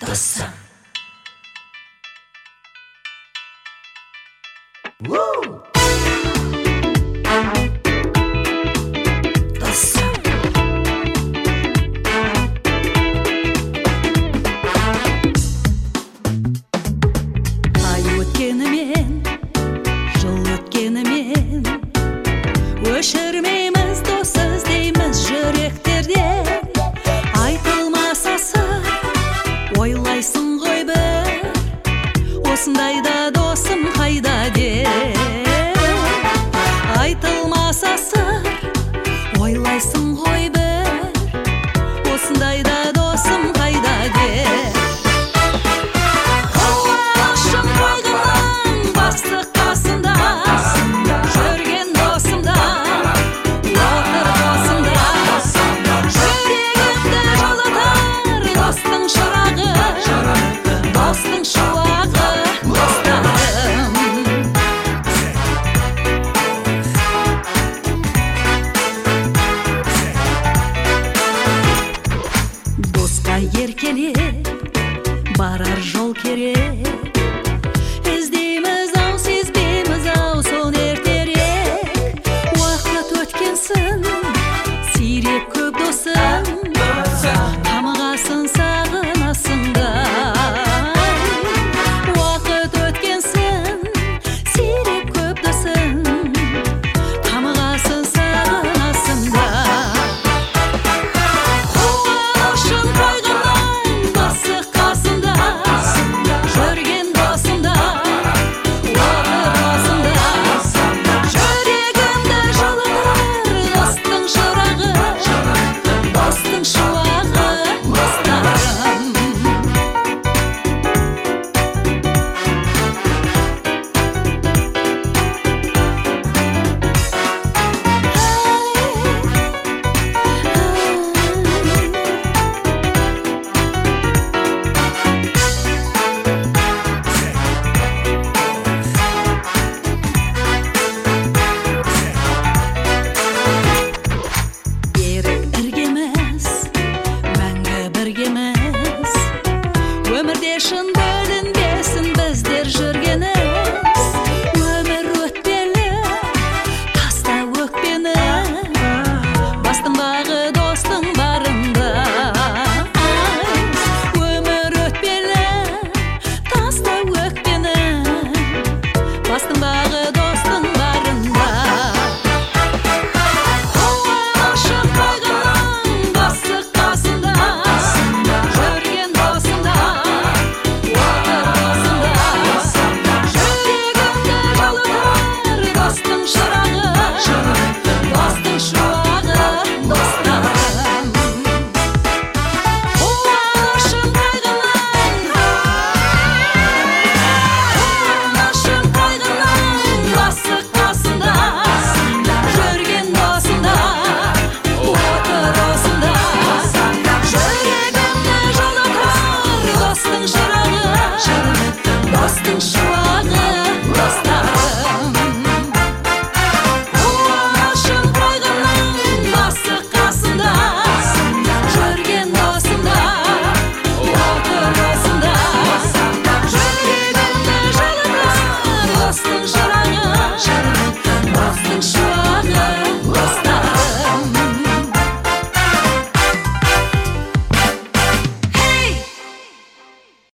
Досым. Досым. Ай өткенімен, жыл өткенімен, өшірмейміз дос іздейміз жүректерден. Айтылмаса сыр, ойлайсың ғой бір, осындайда досым қайда деп. Айтылмаса сыр, ойлайсың ғой бір, осындайда досым қайда деп. Құлашым қойғының басы қасында, жүрген досымда, отыр досымда. Жүрегімді жылытар достың шырағы, достың шуағы, достарым. Досқа еркелеп барар жол керек,